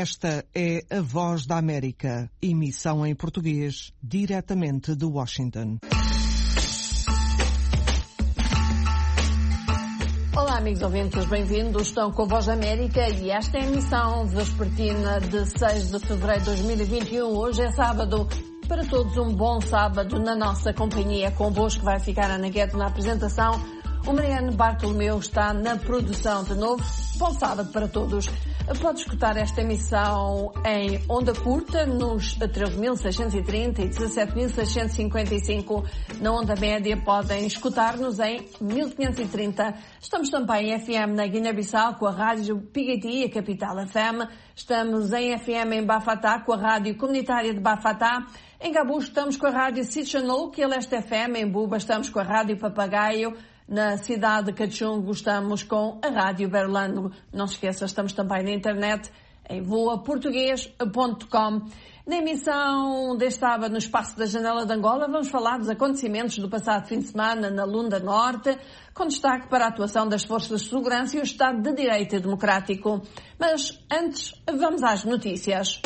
Esta é a Voz da América, emissão em português, diretamente de Washington. Olá, amigos ouvintes, bem-vindos. Estão com a Voz da América e esta é a emissão vespertina de 6 de fevereiro de 2021. Hoje é sábado. Para todos, um bom sábado na nossa companhia. Convosco vai ficar a Ana Guedes na apresentação. O Mariano Bartolomeu está na produção de novo. Bom sábado para todos. Pode escutar esta emissão em onda curta nos 13.630 e 17.655. Na onda média podem escutar-nos em 1530. Estamos também em FM na Guiné-Bissau com a rádio Pigati, a Capital FM. Estamos em FM em Bafatá com a rádio comunitária de Bafatá. Em Gabu estamos com a rádio Sitchanou, que é Leste FM. Em Buba estamos com a rádio Papagaio. Na cidade de Cachungo estamos com a Rádio Berlândia. Não se esqueça, estamos também na internet em voaportugues.com. Na emissão deste sábado no Espaço da Janela de Angola vamos falar dos acontecimentos do passado fim de semana na Lunda Norte, com destaque para a atuação das forças de segurança e o Estado de Direito Democrático. Mas antes, vamos às notícias.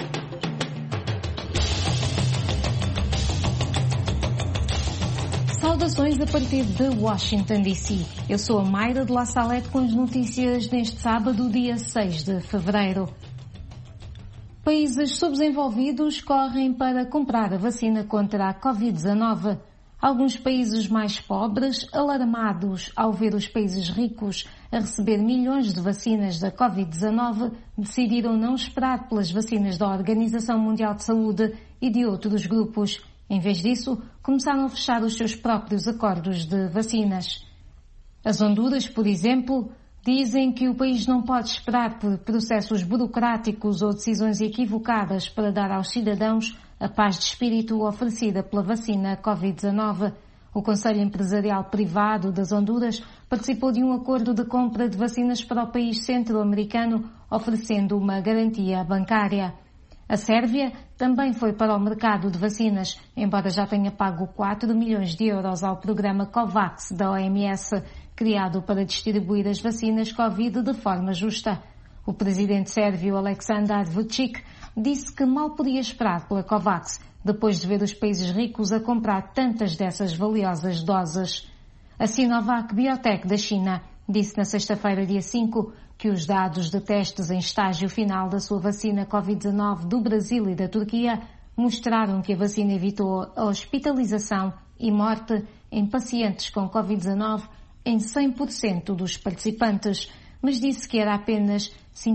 Saudações a partir de Washington, D.C. Eu sou a Mayra de La Salette com as notícias neste sábado, dia 6 de fevereiro. Países subdesenvolvidos correm para comprar a vacina contra a Covid-19. Alguns países mais pobres, alarmados ao ver os países ricos a receber milhões de vacinas da Covid-19, decidiram não esperar pelas vacinas da Organização Mundial de Saúde e de outros grupos. Em vez disso, começaram a fechar os seus próprios acordos de vacinas. As Honduras, por exemplo, dizem que o país não pode esperar por processos burocráticos ou decisões equivocadas para dar aos cidadãos a paz de espírito oferecida pela vacina Covid-19. O Conselho Empresarial Privado das Honduras participou de um acordo de compra de vacinas para o país centro-americano, oferecendo uma garantia bancária. A Sérvia também foi para o mercado de vacinas, embora já tenha pago 4 milhões de euros ao programa COVAX da OMS, criado para distribuir as vacinas Covid de forma justa. O presidente sérvio Aleksandar Vučić disse que mal podia esperar pela COVAX, depois de ver os países ricos a comprar tantas dessas valiosas doses. A Sinovac Biotech da China disse na sexta-feira, dia 5, que os dados de testes em estágio final da sua vacina Covid-19 do Brasil e da Turquia mostraram que a vacina evitou a hospitalização e morte em pacientes com Covid-19 em 100% dos participantes, mas disse que era apenas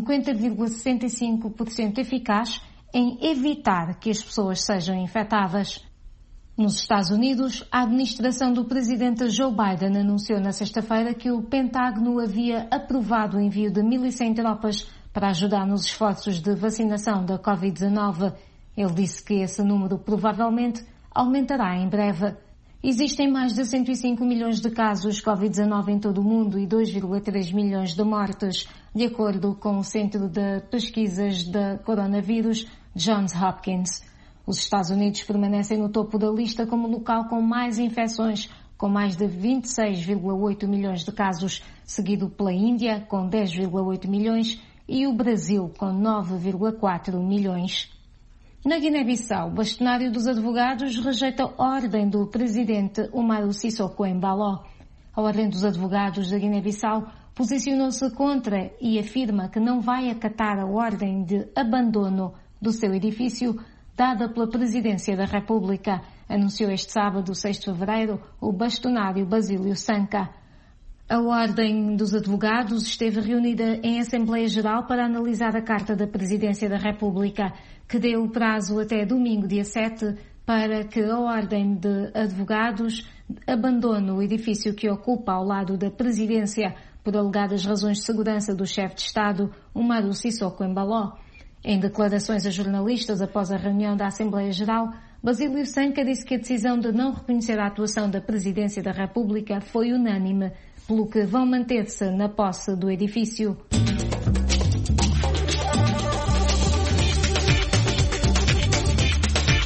50,65% eficaz em evitar que as pessoas sejam infectadas. Nos Estados Unidos, a administração do presidente Joe Biden anunciou na sexta-feira que o Pentágono havia aprovado o envio de 1.100 tropas para ajudar nos esforços de vacinação da Covid-19. Ele disse que esse número provavelmente aumentará em breve. Existem mais de 105 milhões de casos de Covid-19 em todo o mundo e 2,3 milhões de mortes, de acordo com o Centro de Pesquisas de Coronavírus Johns Hopkins. Os Estados Unidos permanecem no topo da lista como o local com mais infecções, com mais de 26,8 milhões de casos, seguido pela Índia, com 10,8 milhões, e o Brasil, com 9,4 milhões. Na Guiné-Bissau, o bastonário dos advogados rejeita a ordem do presidente Umaru Sissoko Embaló. A ordem dos advogados da Guiné-Bissau posicionou-se contra e afirma que não vai acatar a ordem de abandono do seu edifício dada pela Presidência da República, anunciou este sábado, 6 de fevereiro, o bastonário Basílio Sanca. A Ordem dos Advogados esteve reunida em Assembleia Geral para analisar a Carta da Presidência da República, que deu o prazo até domingo, dia 7, para que a Ordem de Advogados abandone o edifício que ocupa ao lado da Presidência por alegadas razões de segurança do chefe de Estado, Umaru Sissoko Embaló. Em declarações a jornalistas após a reunião da Assembleia Geral, Basílio Sanca disse que a decisão de não reconhecer a atuação da Presidência da República foi unânime, pelo que vão manter-se na posse do edifício.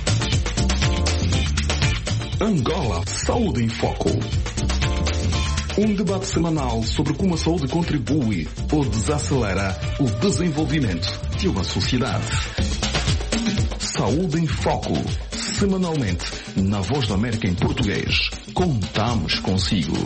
Angola Saúde em Foco. Um debate semanal sobre como a saúde contribui ou desacelera o desenvolvimento de uma sociedade. Saúde em Foco. Semanalmente, na Voz da América em português. Contamos consigo.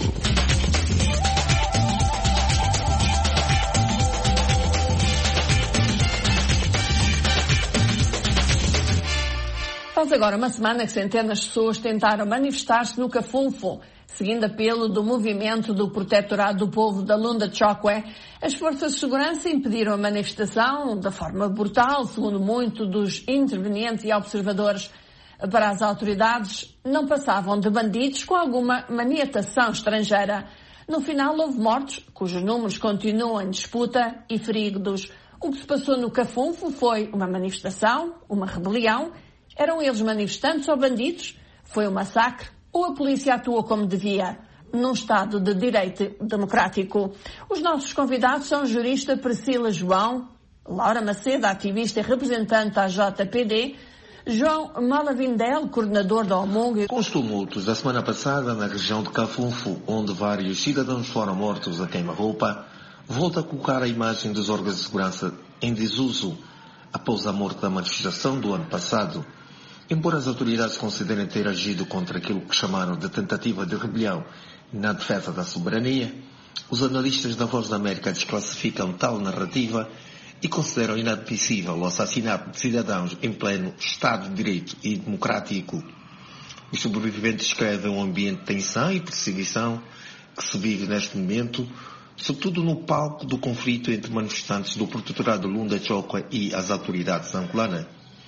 Faz agora uma semana que centenas de pessoas tentaram manifestar-se no Cafunfo. Seguindo apelo do movimento do Protetorado do Povo da Lunda Chokwe, as forças de segurança impediram a manifestação de forma brutal, segundo muitos dos intervenientes e observadores. Para as autoridades, não passavam de bandidos com alguma maniatação estrangeira. No final, houve mortos, cujos números continuam em disputa, e feridos. O que se passou no Cafunfo foi uma manifestação, uma rebelião. Eram eles manifestantes ou bandidos? Foi um massacre? Ou a polícia atuou como devia, num Estado de direito democrático? Os nossos convidados são a jurista Priscila João, Laura Macedo, ativista e representante da JPD, João Malavindel, coordenador da OMUG. Com os tumultos da semana passada na região de Cafunfo, onde vários cidadãos foram mortos a queima-roupa, volta a colocar a imagem dos órgãos de segurança em desuso após a morte da manifestação do ano passado. Embora as autoridades considerem ter agido contra aquilo que chamaram de tentativa de rebelião na defesa da soberania, os analistas da Voz da América desclassificam tal narrativa e consideram inadmissível o assassinato de cidadãos em pleno Estado de Direito e democrático. Os sobreviventes descrevem um ambiente de tensão e perseguição que se vive neste momento, sobretudo no palco do conflito entre manifestantes do Protetorado Lunda Chokwe e as autoridades angolanas.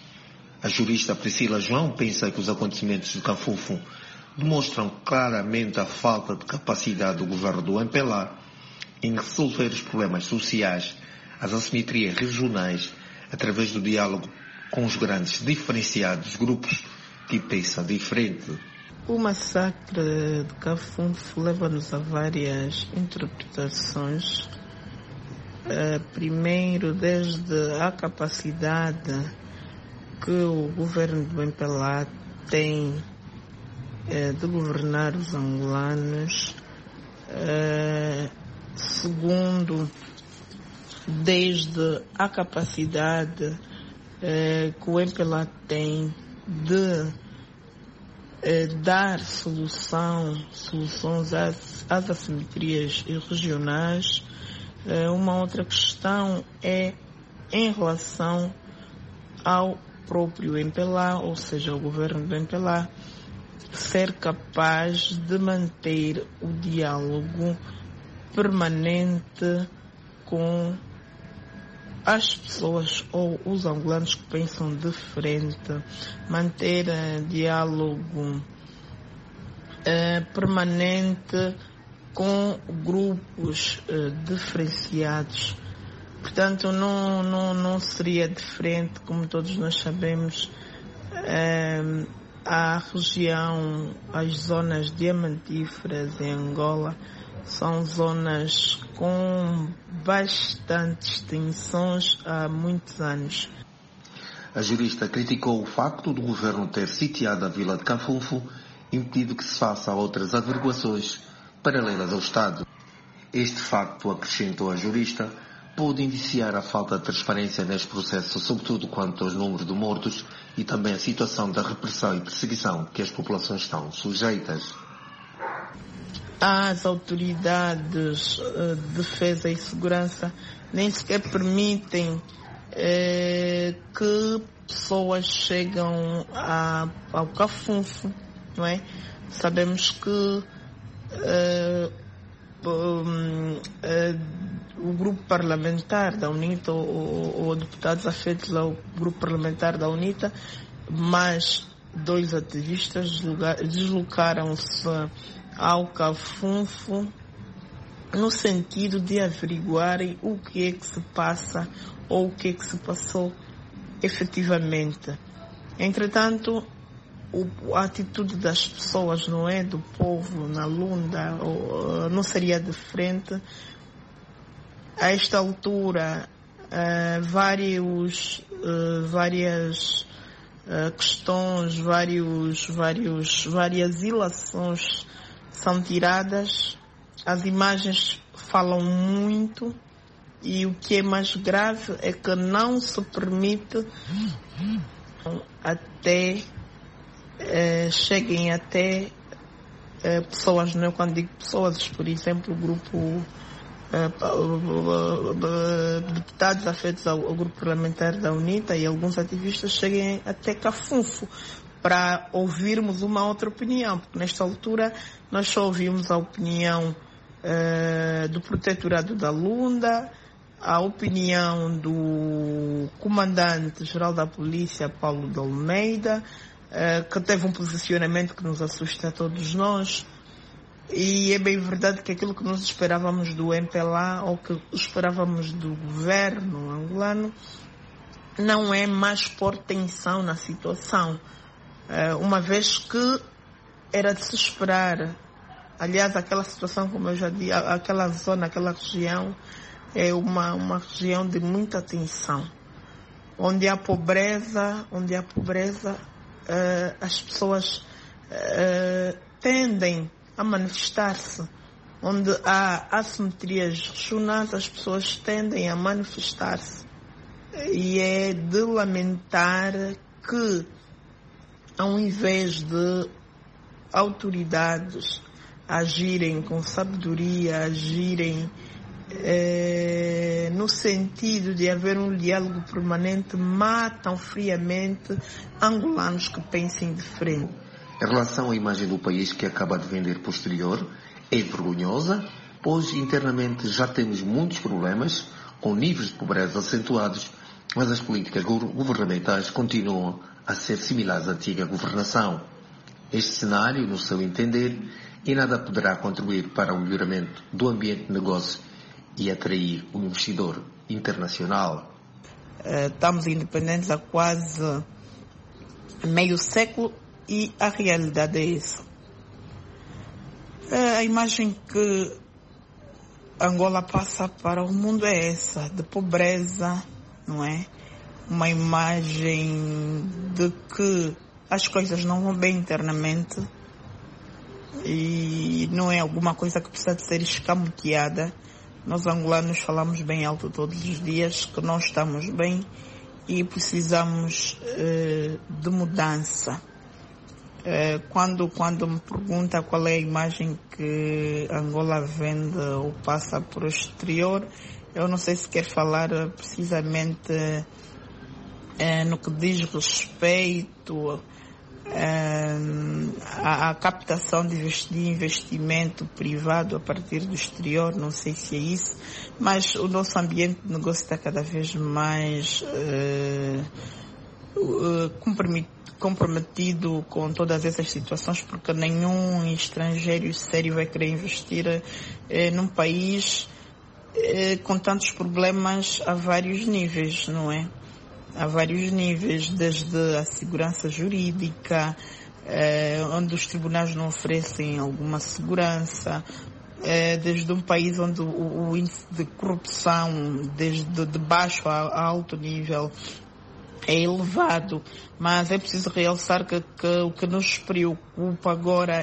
A jurista Priscila João pensa que os acontecimentos de Cafunfo demonstram claramente a falta de capacidade do governo do MPLA em resolver os problemas sociais, as assimetrias regionais, através do diálogo com os grandes diferenciados grupos de pensa diferente. O massacre de Cafunfo leva-nos a várias interpretações. Primeiro, desde a capacidade que o governo do MPLA tem de governar os angolanos. Segundo, desde a capacidade que o MPLA tem de dar soluções às assimetrias regionais. Uma outra questão é em relação ao próprio MPLA, ou seja, o governo do MPLA, ser capaz de manter o diálogo permanente com as pessoas ou os angolanos que pensam diferente, manter diálogo permanente com grupos diferenciados. Portanto, não seria diferente, como todos nós sabemos. A região, as zonas diamantíferas em Angola são zonas com bastantes tensões há muitos anos. A jurista criticou o facto do governo ter sitiado a vila de Cafunfo, impedindo que se faça outras averiguações paralelas ao Estado. Este facto, acrescentou a jurista, pode indiciar a falta de transparência neste processo, sobretudo quanto aos números de mortos e também a situação da repressão e perseguição que as populações estão sujeitas. As autoridades de defesa e segurança nem sequer permitem que pessoas chegam ao Cafunfo, não é? Sabemos que o grupo parlamentar da UNITA, ou deputados afetos ao grupo parlamentar da UNITA, mas 2 ativistas deslocaram-se ao Cafunfo no sentido de averiguarem o que é que se passa ou o que é que se passou efetivamente. Entretanto, a atitude das pessoas, não é, do povo na Lunda, não seria diferente. A esta altura, várias questões, várias ilações são tiradas as imagens falam muito e o que é mais grave é que não se permite até cheguem até pessoas, não é? Quando digo pessoas, por exemplo, o grupo deputados afetos ao grupo parlamentar da UNITA e alguns ativistas cheguem até Cafunfo para ouvirmos uma outra opinião, porque nesta altura nós só ouvimos a opinião do Protetorado da Lunda, a opinião do Comandante-Geral da Polícia, Paulo de Almeida, que teve um posicionamento que nos assusta a todos nós. E é bem verdade que aquilo que nós esperávamos do MPLA ou que esperávamos do governo angolano não é mais pôr tensão na situação, uma vez que era de se esperar. Aliás, aquela situação, como eu já disse, aquela zona, aquela região é uma região de muita tensão, onde há pobreza, as pessoas tendem a manifestar-se. Onde há assimetrias regionais, as pessoas tendem a manifestar-se. E é de lamentar que, ao invés de autoridades agirem com sabedoria, agirem no sentido de haver um diálogo permanente, matam friamente angolanos que pensem diferente. Em relação à imagem do país que acaba de vender para o exterior, é vergonhosa, pois internamente já temos muitos problemas, com níveis de pobreza acentuados, mas as políticas governamentais continuam a ser similares à antiga governação. Este cenário, no seu entender, em nada poderá contribuir para o melhoramento do ambiente de negócio e atrair um investidor internacional. Estamos independentes há quase meio século e a realidade é essa. A imagem que Angola passa para o mundo é essa, de pobreza, não é? Uma imagem de que as coisas não vão bem internamente e não é alguma coisa que precisa de ser escamoteada. Nós angolanos falamos bem alto todos os dias que nós estamos bem e precisamos de mudança. Quando me pergunta qual é a imagem que Angola vende ou passa para o exterior, eu não sei se quer falar precisamente no que diz respeito à captação de investimento privado a partir do exterior, não sei se é isso, mas o nosso ambiente de negócio está cada vez mais comprometido com todas essas situações, porque nenhum estrangeiro sério vai querer investir num país com tantos problemas a vários níveis, não é? A vários níveis, desde a segurança jurídica, onde os tribunais não oferecem alguma segurança, desde um país onde o índice de corrupção, desde de baixo a alto nível, é elevado. Mas é preciso realçar que o que nos preocupa agora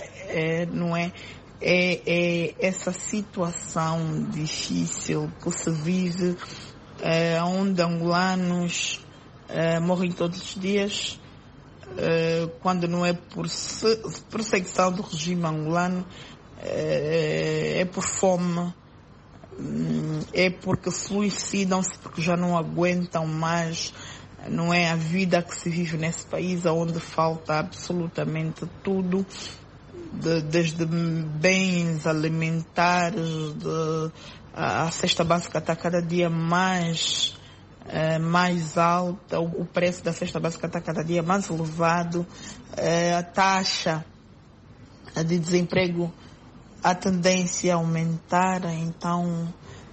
é essa situação difícil que se vive, onde angolanos morrem todos os dias, quando não é por perseguição do regime angolano, é por fome, é porque suicidam-se porque já não aguentam mais, não é, a vida que se vive nesse país, onde falta absolutamente tudo, desde bens alimentares, a cesta básica está cada dia mais alta, o preço da cesta básica está cada dia mais elevado, a taxa de desemprego, a tendência a aumentar. Então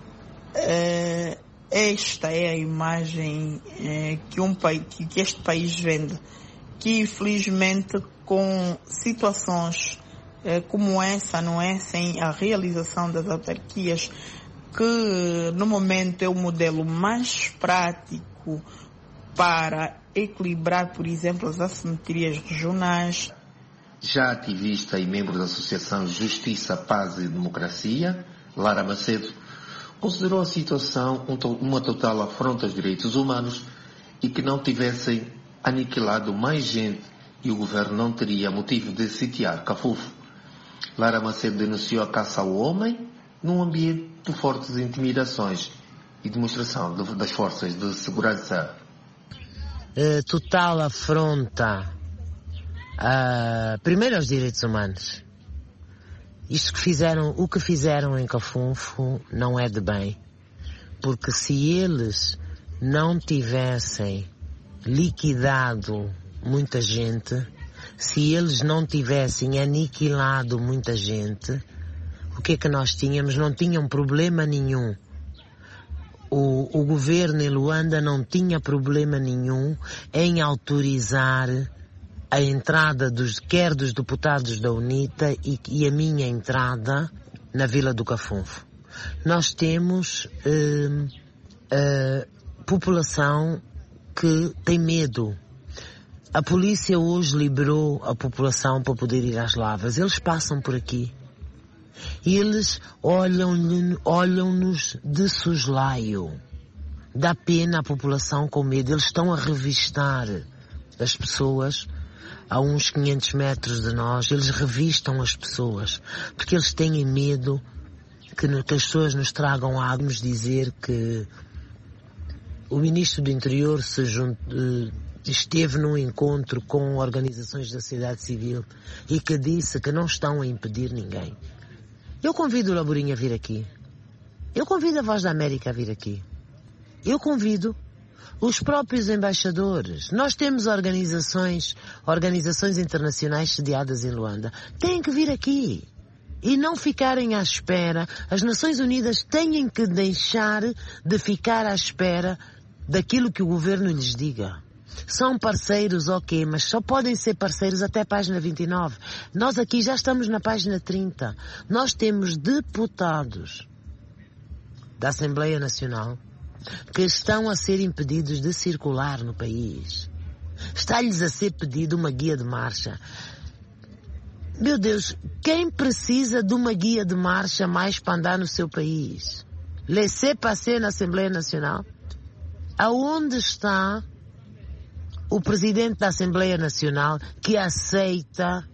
esta é a imagem que este país vende, que infelizmente com situações como essa, não é, sem a realização das autarquias, que no momento é o modelo mais prático para equilibrar, por exemplo, as assimetrias regionais. Já ativista e membro da Associação Justiça, Paz e Democracia, Lara Macedo, considerou a situação uma total afronta aos direitos humanos e que não tivessem aniquilado mais gente e o governo não teria motivo de sitiar Cafufo. Lara Macedo denunciou a caça ao homem num ambiente de fortes intimidações e demonstração das forças de segurança. Total afronta primeiro aos direitos humanos. O que fizeram em Cafufo não é de bem, porque se eles não tivessem liquidado muita gente, se eles não tivessem aniquilado muita gente, o que é que nós tínhamos? Não tinham problema nenhum. O governo em Luanda não tinha problema nenhum em autorizar a entrada quer dos deputados da UNITA e a minha entrada na Vila do Cafufo. Nós temos população que tem medo. A polícia hoje liberou a população para poder ir às lavras. Eles passam por aqui. E eles olham-nos de soslaio. Dá pena à população com medo. Eles estão a revistar as pessoas a uns 500 metros de nós. Eles revistam as pessoas. Porque eles têm medo que as pessoas nos tragam água. Vamos dizer que o Ministro do Interior esteve num encontro com organizações da sociedade civil e que disse que não estão a impedir ninguém. Eu convido o Laborinha a vir aqui. Eu convido a Voz da América a vir aqui. Eu convido os próprios embaixadores. Nós temos organizações internacionais sediadas em Luanda. Têm que vir aqui. E não ficarem à espera. As Nações Unidas têm que deixar de ficar à espera daquilo que o governo lhes diga. São parceiros, ok, mas só podem ser parceiros até a página 29. Nós aqui já estamos na página 30. Nós temos deputados da Assembleia Nacional que estão a ser impedidos de circular no país. Está-lhes a ser pedido uma guia de marcha. Meu Deus, quem precisa de uma guia de marcha mais para andar no seu país? Laissez-passer na Assembleia Nacional? Aonde está o presidente da Assembleia Nacional que aceita?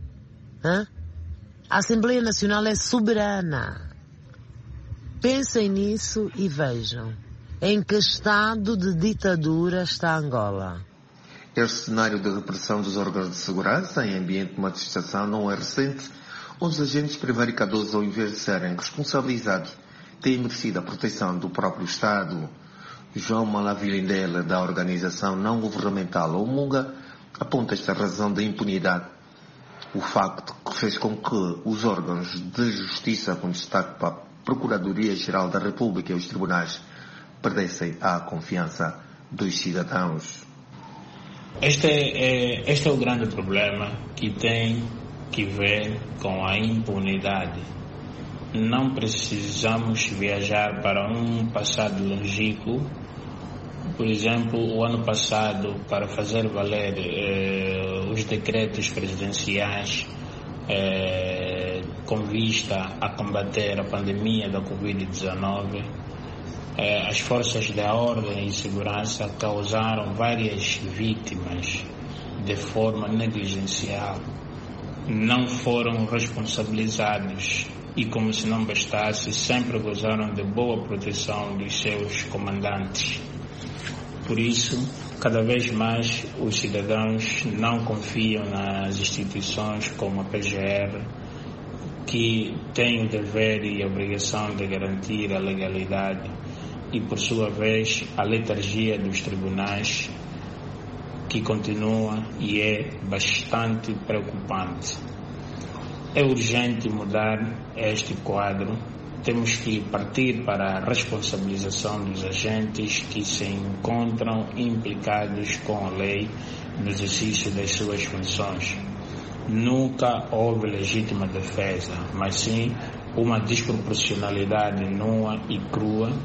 A Assembleia Nacional é soberana. Pensem nisso e vejam em que estado de ditadura está Angola. Este cenário de repressão dos órgãos de segurança em ambiente de manifestação não é recente, onde os agentes prevaricadosos, ao invés de serem responsabilizados, têm merecido a proteção do próprio Estado. João Malavilindela, da organização não governamental Omunga, aponta esta razão da impunidade. O facto que fez com que os órgãos de justiça, com destaque para a Procuradoria-Geral da República e os tribunais, perdessem a confiança dos cidadãos. Este é o grande problema que tem que ver com a impunidade. Não precisamos viajar para um passado longínquo. Por exemplo, o ano passado, para fazer valer os decretos presidenciais com vista a combater a pandemia da Covid-19, as forças de ordem e segurança causaram várias vítimas de forma negligencial. Não foram responsabilizados e, como se não bastasse, sempre gozaram de boa proteção dos seus comandantes. Por isso, cada vez mais os cidadãos não confiam nas instituições como a PGR, que tem o dever e a obrigação de garantir a legalidade, e, por sua vez, a letargia dos tribunais, que continua e é bastante preocupante. É urgente mudar este quadro. Temos que partir para a responsabilização dos agentes que se encontram implicados com a lei no exercício das suas funções. Nunca houve legítima defesa, mas sim uma desproporcionalidade nua e crua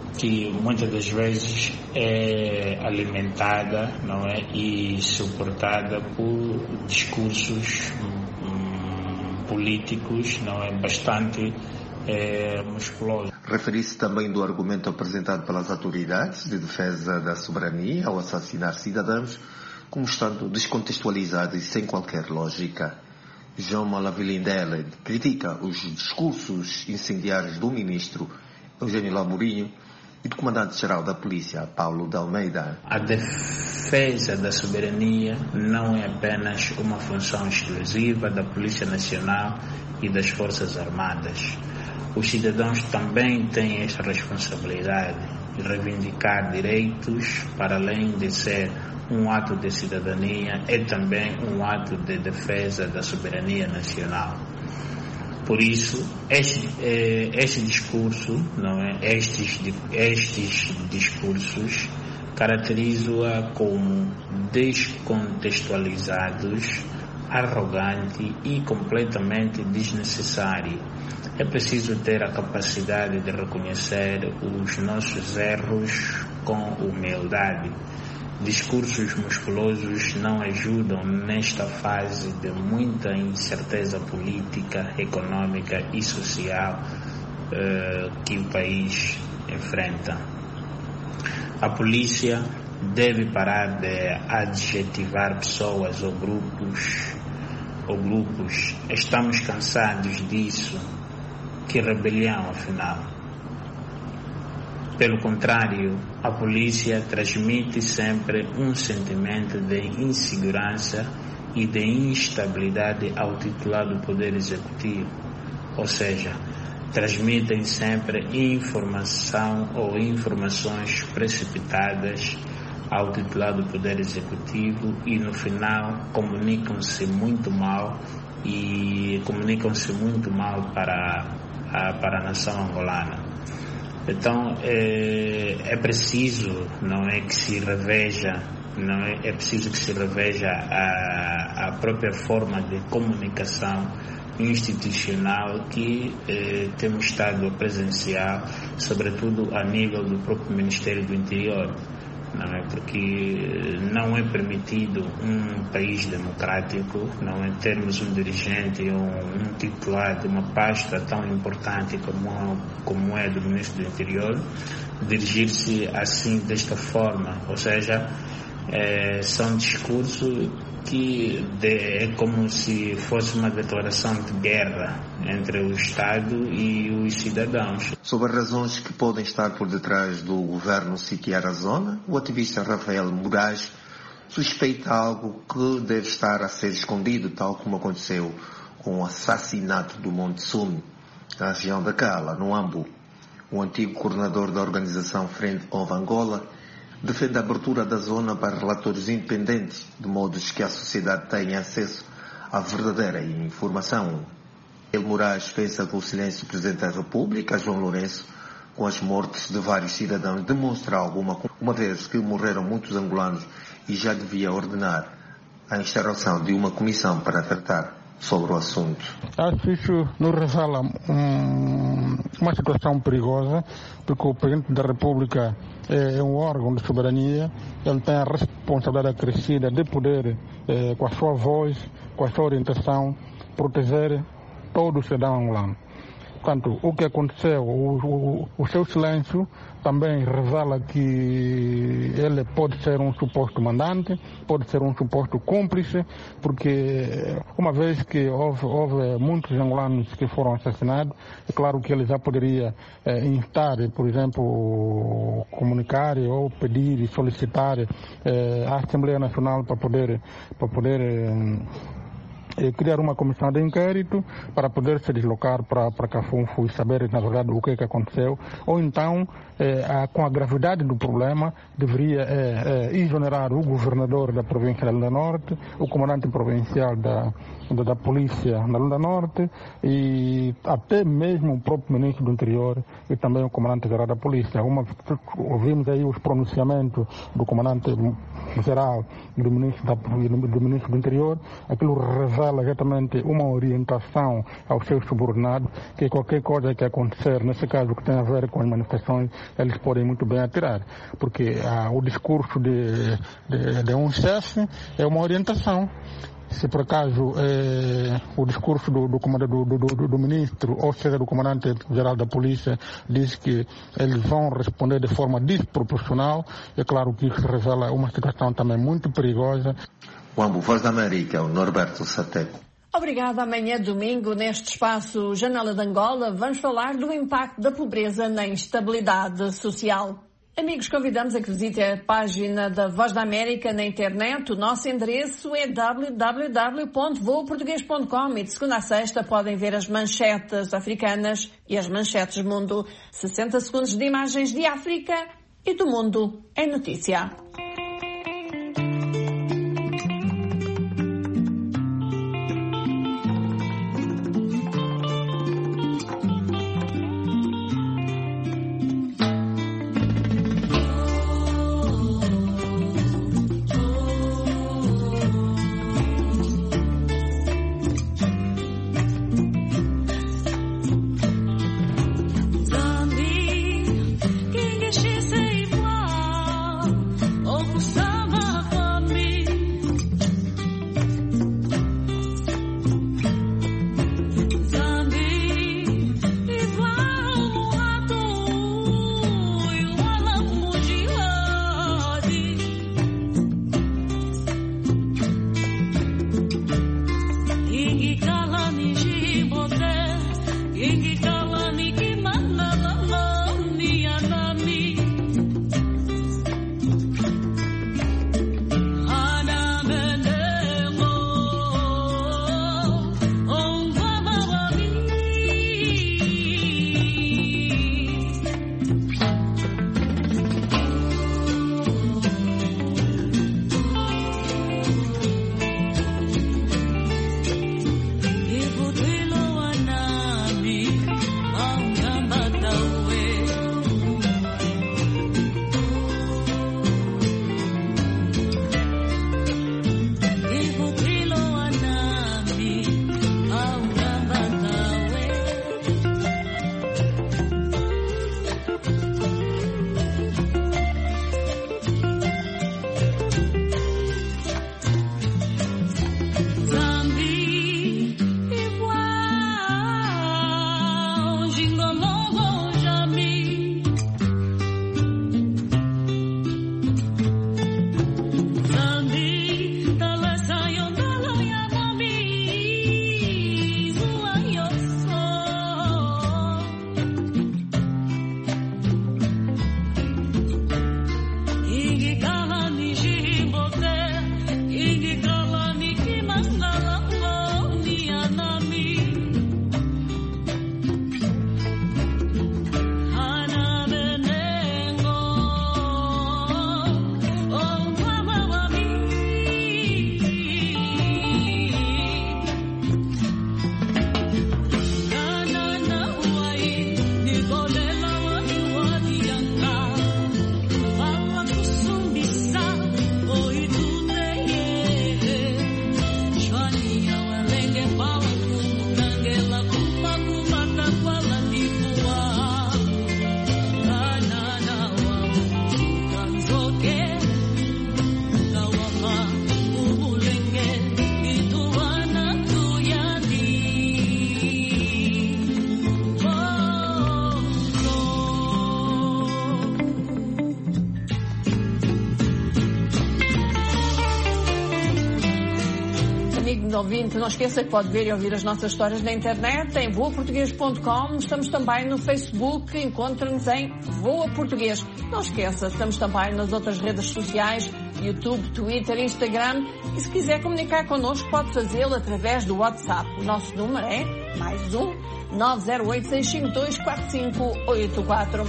que muitas das vezes é alimentada, não é, e suportada por discursos políticos, não é, bastante musculosos. Referi-se também do argumento apresentado pelas autoridades de defesa da soberania ao assassinar cidadãos como estando descontextualizado e sem qualquer lógica. João Malavilindele critica os discursos incendiários do ministro Eugênio Lamorinho e do comandante-geral da polícia, Paulo de Almeida. A defesa da soberania não é apenas uma função exclusiva da Polícia Nacional e das Forças Armadas. Os cidadãos também têm esta responsabilidade de reivindicar direitos, para além de ser um ato de cidadania, é também um ato de defesa da soberania nacional. Por isso, este discurso, não é? Estes discursos caracterizam-a como descontextualizados, arrogantes e completamente desnecessários. É preciso ter a capacidade de reconhecer os nossos erros com humildade. Discursos musculosos não ajudam nesta fase de muita incerteza política, econômica e social que o país enfrenta. A polícia deve parar de adjetivar pessoas ou grupos. Estamos cansados disso. Que rebelião, afinal. Pelo contrário, a polícia transmite sempre um sentimento de insegurança e de instabilidade ao titular do Poder Executivo. Ou seja, transmitem sempre informação ou informações precipitadas ao titular do Poder Executivo e no final comunicam-se muito mal para a nação angolana. Então é preciso, não é, que se reveja, não é, é preciso que se reveja a própria forma de comunicação institucional que temos estado a presenciar, sobretudo a nível do próprio Ministério do Interior. Não é, porque não é permitido um país democrático, não é, termos um dirigente ou um titular de uma pasta tão importante como é do Ministro do Interior dirigir-se assim, desta forma. Ou seja, são discursos que é como se fosse uma declaração de guerra entre o Estado e os cidadãos. Sobre as razões que podem estar por detrás do governo sitiar a zona, o ativista Rafael Moraes suspeita algo que deve estar a ser escondido, tal como aconteceu com o assassinato do Monte Sume, na região da Cala, no Ambo. O antigo coordenador da organização Frente of Angola defende a abertura da zona para relatores independentes, de modo que a sociedade tenha acesso à verdadeira informação. El Moraes pensa que o silêncio do Presidente da República, João Lourenço, com as mortes de vários cidadãos, demonstra alguma, uma vez que morreram muitos angolanos e já devia ordenar a instauração de uma comissão para tratar sobre o assunto. Acho que isso nos revela uma situação perigosa, porque o Presidente da República é um órgão de soberania, ele tem a responsabilidade acrescida de poder, com a sua voz, com a sua orientação, proteger todo o cidadão angolano. Portanto, o que aconteceu, o seu silêncio também revela que ele pode ser um suposto mandante, pode ser um suposto cúmplice, porque uma vez que houve muitos angolanos que foram assassinados, é claro que ele já poderia instar, por exemplo, comunicar ou pedir e solicitar à Assembleia Nacional para poder criar uma comissão de inquérito para poder se deslocar para Cafunfo e saber, na verdade, o que aconteceu. Ou então, com a gravidade do problema, deveria exonerar o governador da província da Lunda Norte, o comandante provincial da polícia na Lunda Norte e até mesmo o próprio ministro do Interior e também o comandante-geral da polícia. Ouvimos aí os pronunciamentos do comandante-geral e do ministro do Interior. Aquilo revela revela exatamente uma orientação aos seus subordinados, que qualquer coisa que acontecer, nesse caso que tem a ver com as manifestações, eles podem muito bem atirar, porque o discurso de um chefe é uma orientação. Se por acaso o discurso do ministro, ou seja, do comandante-geral da polícia, diz que eles vão responder de forma desproporcional, é claro que isso revela uma situação também muito perigosa. Wambo, Voz da América, o Norberto Sateco. Obrigada. Amanhã, domingo, neste espaço Janela de Angola, vamos falar do impacto da pobreza na instabilidade social. Amigos, convidamos a que visitem a página da Voz da América na internet. O nosso endereço é www.voaportugues.com e de segunda a sexta podem ver as manchetes africanas e as manchetes mundo. 60 segundos de imagens de África e do mundo em notícia. Ouvinte, não esqueça que pode ver e ouvir as nossas histórias na internet em voaportugues.com. Estamos também no Facebook, encontra-nos em Voa Português. Não esqueça, estamos também nas outras redes sociais, YouTube, Twitter, Instagram. E se quiser comunicar connosco, pode fazê-lo através do WhatsApp. O nosso número é +1 908 652 4584.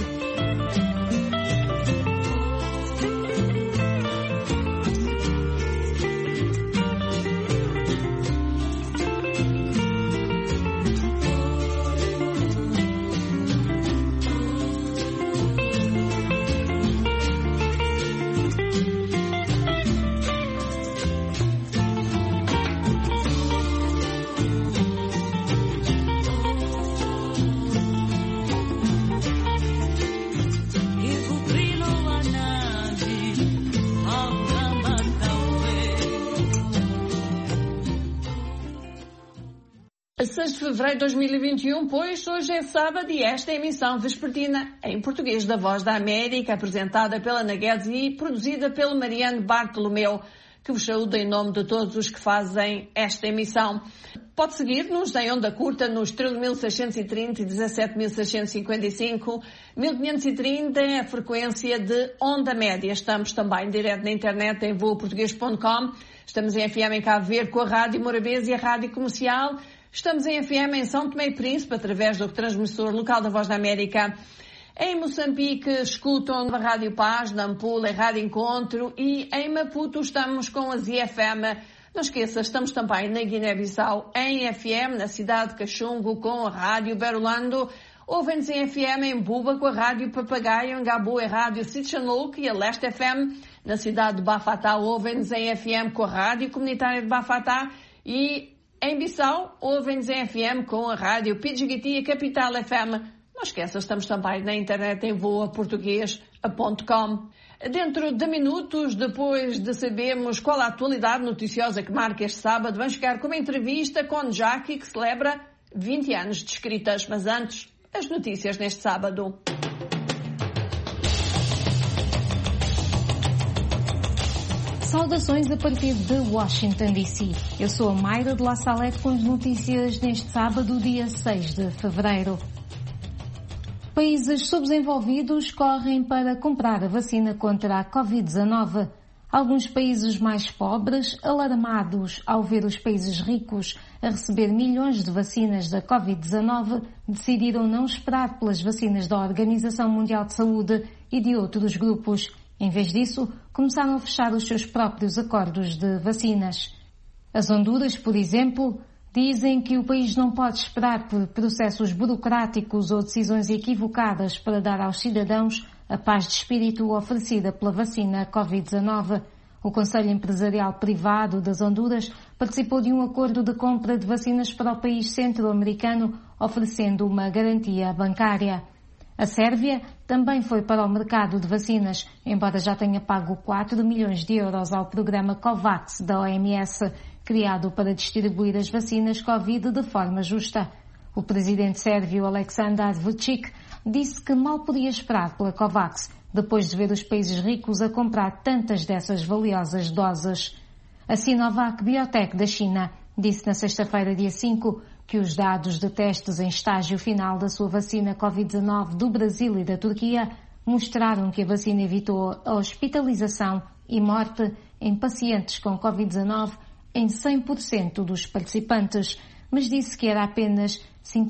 6 de fevereiro de 2021, pois hoje é sábado e esta é a emissão vespertina em português da Voz da América, apresentada pela Ana Guedes e produzida pelo Mariano Bartolomeu, que vos saúda em nome de todos os que fazem esta emissão. Pode seguir-nos em onda curta nos 13.630 e 17.655, 1.530 é a frequência de onda média. Estamos também em direto na internet em voaportuguês.com. Estamos em FM em Cabo Verde com a Rádio Morabeza e a Rádio Comercial. Estamos em FM em São Tomé e Príncipe, através do transmissor local da Voz da América. Em Moçambique escutam a Rádio Paz, Nampula, a Rádio Encontro e em Maputo estamos com a ZFM. Não esqueça, estamos também na Guiné-Bissau em FM, na cidade de Caxungo com a Rádio Berolando. Ouvem-nos em FM em Buba com a Rádio Papagaio, em Gabu a Rádio Sitchanlouk e a Leste FM. Na cidade de Bafatá ouvem-nos em FM com a Rádio Comunitária de Bafatá e em Bissau, ouvem-nos em FM com a Rádio Pidjigiti e a Capital FM. Não esqueça, estamos também na internet em voaportugues.com. Dentro de minutos, depois de sabermos qual a atualidade noticiosa que marca este sábado, vamos ficar com uma entrevista com Jackie, que celebra 20 anos de escritas. Mas antes, as notícias neste sábado. Saudações a partir de Washington, D.C. Eu sou a Mayra de La Salete com as notícias neste sábado, dia 6 de fevereiro. Países subdesenvolvidos correm para comprar a vacina contra a Covid-19. Alguns países mais pobres, alarmados ao ver os países ricos a receber milhões de vacinas da Covid-19, decidiram não esperar pelas vacinas da Organização Mundial de Saúde e de outros grupos. Em vez disso, começaram a fechar os seus próprios acordos de vacinas. As Honduras, por exemplo, dizem que o país não pode esperar por processos burocráticos ou decisões equivocadas para dar aos cidadãos a paz de espírito oferecida pela vacina Covid-19. O Conselho Empresarial Privado das Honduras participou de um acordo de compra de vacinas para o país centro-americano, oferecendo uma garantia bancária. A Sérvia também foi para o mercado de vacinas, embora já tenha pago 4 milhões de euros ao programa COVAX da OMS, criado para distribuir as vacinas Covid de forma justa. O presidente sérvio Aleksandar Vučić disse que mal podia esperar pela COVAX, depois de ver os países ricos a comprar tantas dessas valiosas doses. A Sinovac Biotech da China disse na sexta-feira, dia 5, que os dados de testes em estágio final da sua vacina Covid-19 do Brasil e da Turquia mostraram que a vacina evitou a hospitalização e morte em pacientes com Covid-19 em 100% dos participantes, mas disse que era apenas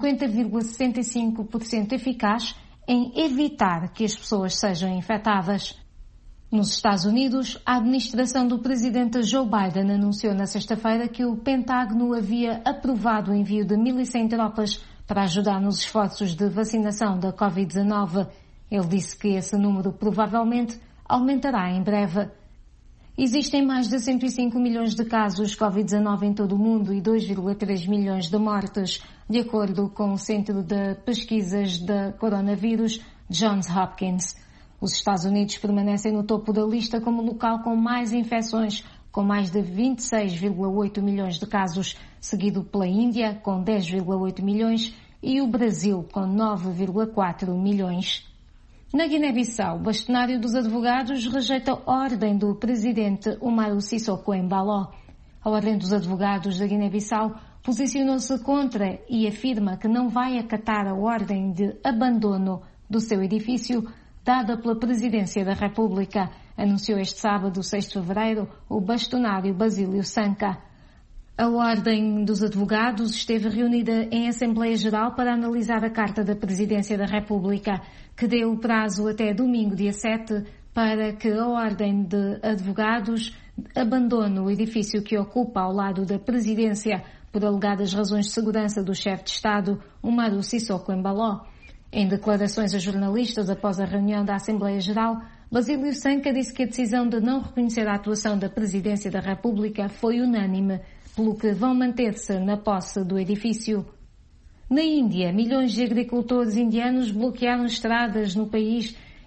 50,65% eficaz em evitar que as pessoas sejam infectadas. Nos Estados Unidos, a administração do presidente Joe Biden anunciou na sexta-feira que o Pentágono havia aprovado o envio de 1.100 tropas para ajudar nos esforços de vacinação da Covid-19. Ele disse que esse número provavelmente aumentará em breve. Existem mais de 105 milhões de casos Covid-19 em todo o mundo e 2,3 milhões de mortes, de acordo com o Centro de Pesquisas de Coronavírus Johns Hopkins. Os Estados Unidos permanecem no topo da lista como o local com mais infecções, com mais de 26,8 milhões de casos, seguido pela Índia, com 10,8 milhões, e o Brasil, com 9,4 milhões. Na Guiné-Bissau, o bastonário dos advogados rejeita a ordem do presidente Umaru Sissoko Embaló. A ordem dos advogados da Guiné-Bissau posicionou-se contra e afirma que não vai acatar a ordem de abandono do seu edifício dada pela Presidência da República, anunciou este sábado, 6 de fevereiro, o bastonário Basílio Sanca. A Ordem dos Advogados esteve reunida em Assembleia Geral para analisar a Carta da Presidência da República, que deu o prazo até domingo, dia 7, para que a Ordem de Advogados abandone o edifício que ocupa ao lado da Presidência por alegadas razões de segurança do chefe de Estado, Umaru Sissoko Embaló. Em declarações a jornalistas após a reunião da Assembleia Geral, Basílio Sanca disse que a decisão de não reconhecer a atuação da Presidência da República foi unânime, pelo que vão manter-se na posse do edifício. Na Índia, milhões de agricultores indianos bloquearam estradas no país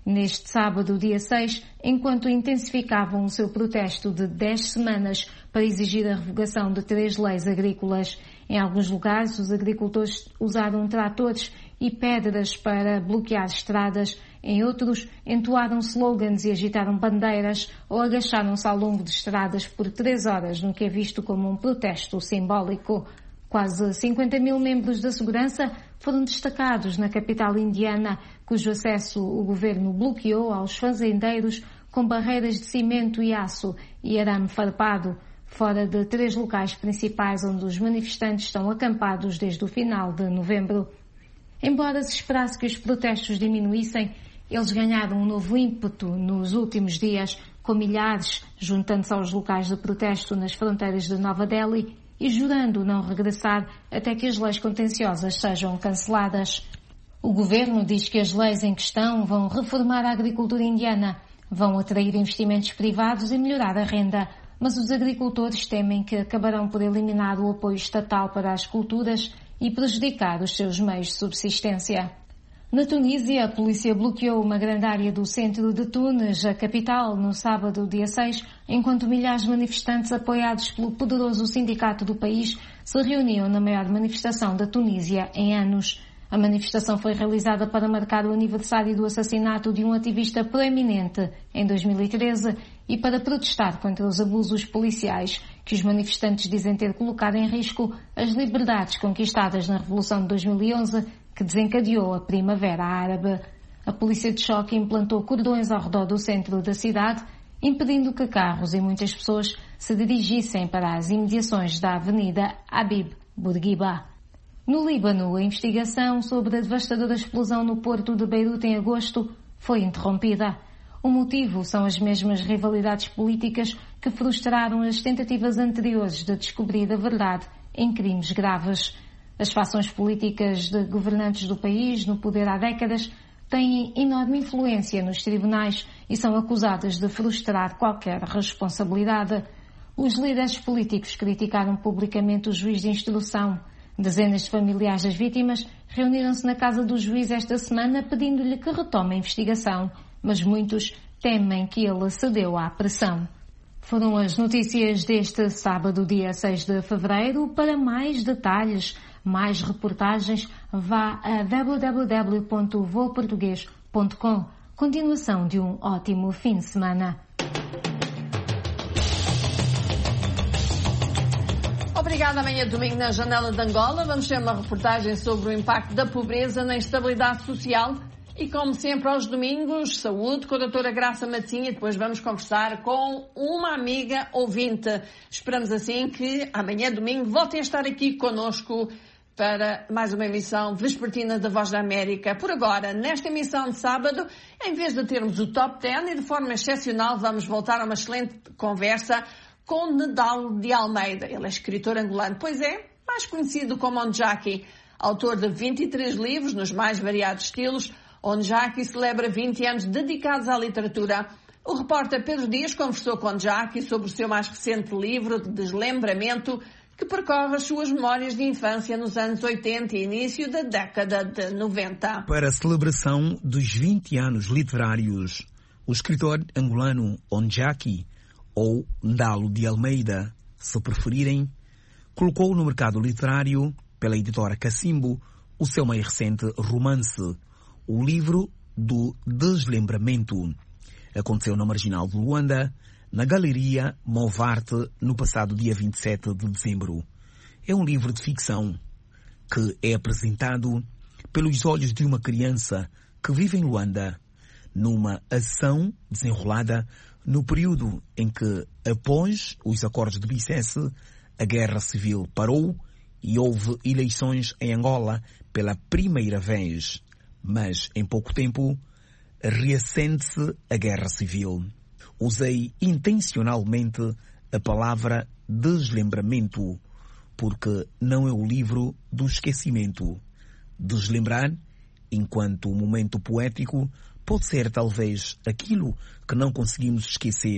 neste sábado, dia 6, enquanto intensificavam o seu protesto de 10 semanas para exigir a revogação de 3 leis agrícolas. Em alguns lugares, os agricultores usaram tratores e pedras para bloquear estradas. Em outros, entoaram slogans e agitaram bandeiras ou agacharam-se ao longo de estradas por 3 horas, no que é visto como um protesto simbólico. Quase 50 mil membros da segurança foram destacados na capital indiana, cujo acesso o governo bloqueou aos fazendeiros com barreiras de cimento e aço e arame farpado, fora de 3 locais principais onde os manifestantes estão acampados desde o final de novembro. Embora se esperasse que os protestos diminuíssem, eles ganharam um novo ímpeto nos últimos dias, com milhares juntando-se aos locais de protesto nas fronteiras de Nova Delhi e jurando não regressar até que as leis contenciosas sejam canceladas. O governo diz que as leis em questão vão reformar a agricultura indiana, vão atrair investimentos privados e melhorar a renda, mas os agricultores temem que acabarão por eliminar o apoio estatal para as culturas e prejudicar os seus meios de subsistência. Na Tunísia, a polícia bloqueou uma grande área do centro de Tunis, a capital, no sábado, dia 6, enquanto milhares de manifestantes apoiados pelo poderoso sindicato do país se reuniam na maior manifestação da Tunísia em anos. A manifestação foi realizada para marcar o aniversário do assassinato de um ativista proeminente em 2013 e para protestar contra os abusos policiais que os manifestantes dizem ter colocado em risco as liberdades conquistadas na Revolução de 2011, que desencadeou a Primavera Árabe. A polícia de choque implantou cordões ao redor do centro da cidade, impedindo que carros e muitas pessoas se dirigissem para as imediações da Avenida Habib Bourguiba. No Líbano, a investigação sobre a devastadora explosão no porto de Beirute em agosto foi interrompida. O motivo são as mesmas rivalidades políticas que frustraram as tentativas anteriores de descobrir a verdade em crimes graves. As fações políticas de governantes do país, no poder há décadas, têm enorme influência nos tribunais e são acusadas de frustrar qualquer responsabilidade. Os líderes políticos criticaram publicamente o juiz de instrução. Dezenas de familiares das vítimas reuniram-se na casa do juiz esta semana pedindo-lhe que retome a investigação, mas muitos temem que ele cedeu à pressão. Foram as notícias deste sábado, dia 6 de fevereiro. Para mais detalhes, mais reportagens, vá a www.voaportugues.com. Continuação de um ótimo fim de semana. Obrigada. Amanhã, domingo, na Janela de Angola, vamos ter uma reportagem sobre o impacto da pobreza na instabilidade social. E, como sempre, aos domingos, saúde com a doutora Graça Matinha. Depois vamos conversar com uma amiga ouvinte. Esperamos, assim, que amanhã, domingo, voltem a estar aqui connosco para mais uma emissão vespertina da Voz da América. Por agora, nesta emissão de sábado, em vez de termos o Top 10, e de forma excepcional, vamos voltar a uma excelente conversa com Nedal de Almeida. Ele é escritor angolano, pois é, mais conhecido como Onjaki, autor de 23 livros nos mais variados estilos. Onjaki celebra 20 anos dedicados à literatura. O repórter Pedro Dias conversou com Onjaki sobre o seu mais recente livro de deslumbramento, que percorre as suas memórias de infância nos anos 80 e início da década de 90. Para a celebração dos 20 anos literários, o escritor angolano Onjaki, ou Ndalo de Almeida, se preferirem, colocou no mercado literário, pela editora Cacimbo, o seu mais recente romance, o livro do Deslumbramento. Aconteceu na Marginal de Luanda, na Galeria Movarte, no passado dia 27 de dezembro. É um livro de ficção que é apresentado pelos olhos de uma criança que vive em Luanda, numa ação desenrolada no período em que, após os acordos de Bicesse, a guerra civil parou e houve eleições em Angola pela primeira vez. Mas, em pouco tempo, reacende-se a guerra civil. Usei intencionalmente a palavra deslumbramento, porque não é o livro do esquecimento. Deslembrar, enquanto momento poético, pode ser talvez aquilo que não conseguimos esquecer,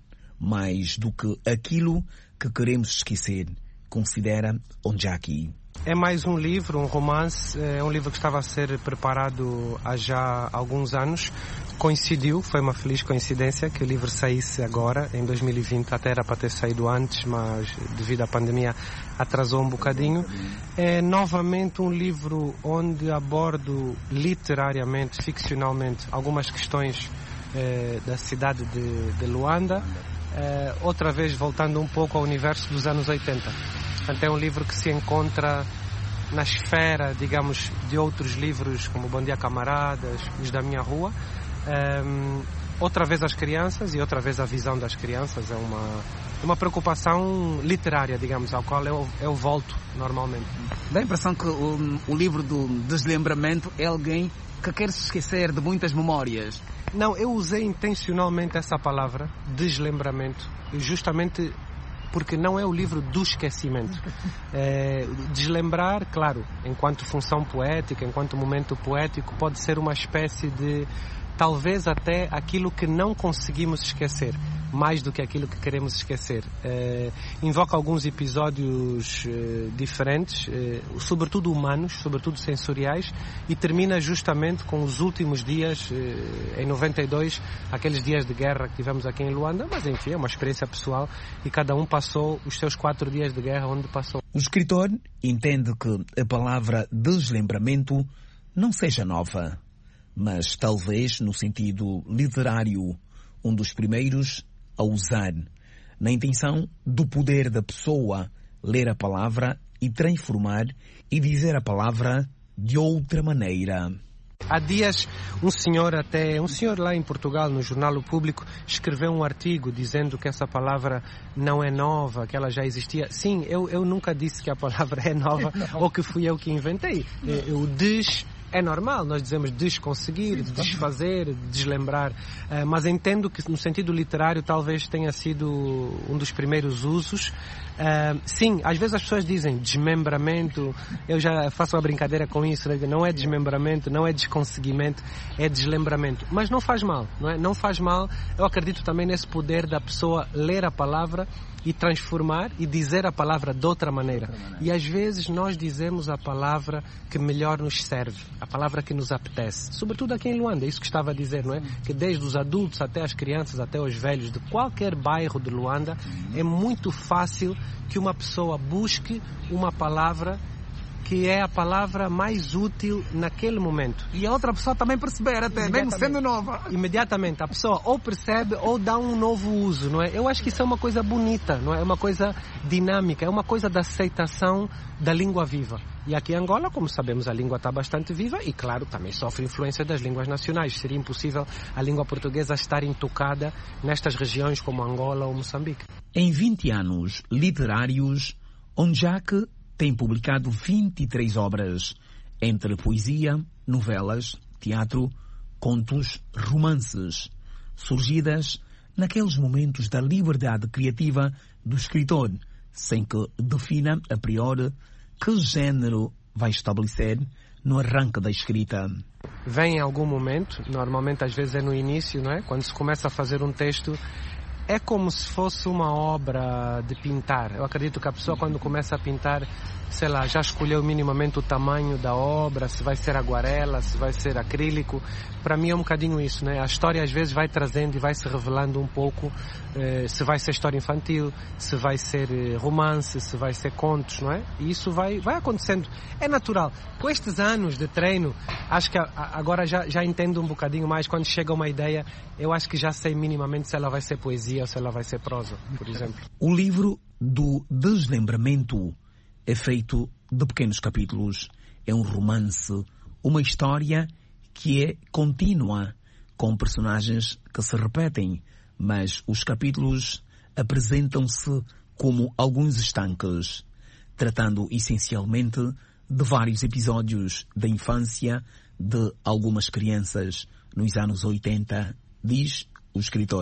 mais do que aquilo que queremos esquecer, considera Onjaki. É mais um livro, um romance, é um livro que estava a ser preparado há já alguns anos. Coincidiu, foi uma feliz coincidência que o livro saísse agora, em 2020, até era para ter saído antes, mas devido à pandemia atrasou um bocadinho. É novamente um livro onde abordo literariamente, ficcionalmente, algumas questões da cidade de Luanda, outra vez voltando um pouco ao universo dos anos 80. Portanto, é um livro que se encontra na esfera, digamos, de outros livros como Bom Dia Camaradas, Os da Minha Rua. Outra vez as crianças e outra vez a visão das crianças. É uma preocupação literária, digamos, ao qual eu volto normalmente. Dá a impressão que o livro do deslumbramento é alguém que quer se esquecer de muitas memórias. Não, eu usei intencionalmente essa palavra, deslumbramento, justamente porque não é o livro do esquecimento. Deslembrar, claro, enquanto função poética, enquanto momento poético, pode ser uma espécie de, talvez até aquilo que não conseguimos esquecer, mais do que aquilo que queremos esquecer. Invoca alguns episódios diferentes, sobretudo humanos, sobretudo sensoriais, e termina justamente com os últimos dias, em 92, aqueles dias de guerra que tivemos aqui em Luanda, mas enfim, é uma experiência pessoal e cada um passou os seus 4 dias de guerra onde passou. O escritor entende que a palavra deslumbramento não seja nova, mas talvez no sentido literário, um dos primeiros a usar, na intenção do poder da pessoa ler a palavra e transformar e dizer a palavra de outra maneira. Há dias um senhor lá em Portugal, no Jornal O Público, escreveu um artigo dizendo que essa palavra não é nova, que ela já existia. Sim, eu nunca disse que a palavra é nova ou que fui eu que inventei. É normal, nós dizemos desconseguir, desfazer, deslembrar, mas entendo que no sentido literário talvez tenha sido um dos primeiros usos. Sim, às vezes as pessoas dizem desmembramento, eu já faço uma brincadeira com isso, né? Não é desmembramento, não é desconseguimento, é deslembramento. Mas não faz mal, não é? Não faz mal. Eu acredito também nesse poder da pessoa ler a palavra e transformar e dizer a palavra de outra maneira. E às vezes nós dizemos a palavra que melhor nos serve, a palavra que nos apetece. Sobretudo aqui em Luanda, é isso que estava a dizer, não é? Que desde os adultos até as crianças, até os velhos, de qualquer bairro de Luanda, é muito fácil que uma pessoa busque uma palavra que é a palavra mais útil naquele momento. E a outra pessoa também perceber, até, mesmo sendo nova. Imediatamente, a pessoa ou percebe ou dá um novo uso, não é? Eu acho que isso é uma coisa bonita, não é? É uma coisa dinâmica, é uma coisa da aceitação da língua viva. E aqui em Angola, como sabemos, a língua está bastante viva e, claro, também sofre influência das línguas nacionais. Seria impossível a língua portuguesa estar intocada nestas regiões como Angola ou Moçambique. Em 20 anos literários, Ondjak tem publicado 23 obras, entre poesia, novelas, teatro, contos, romances, surgidas naqueles momentos da liberdade criativa do escritor, sem que defina a priori que género vai estabelecer no arranque da escrita. Vem em algum momento, normalmente às vezes é no início, não é? Quando se começa a fazer um texto, é como se fosse uma obra de pintar. Eu acredito que a pessoa, quando começa a pintar, sei lá, já escolheu minimamente o tamanho da obra, se vai ser aguarela, se vai ser acrílico. Para mim é um bocadinho isso, né? A história às vezes vai trazendo e vai se revelando um pouco se vai ser história infantil, se vai ser romance, se vai ser contos, não é? E isso vai acontecendo. É natural. Com estes anos de treino, acho que agora já entendo um bocadinho mais. Quando chega uma ideia, eu acho que já sei minimamente se ela vai ser poesia ou se ela vai ser prosa, por exemplo. O livro do deslumbramento é feito de pequenos capítulos. É um romance, uma história que é contínua, com personagens que se repetem, mas os capítulos apresentam-se como alguns estanques, tratando essencialmente de vários episódios da infância de algumas crianças nos anos 80, diz o escritor.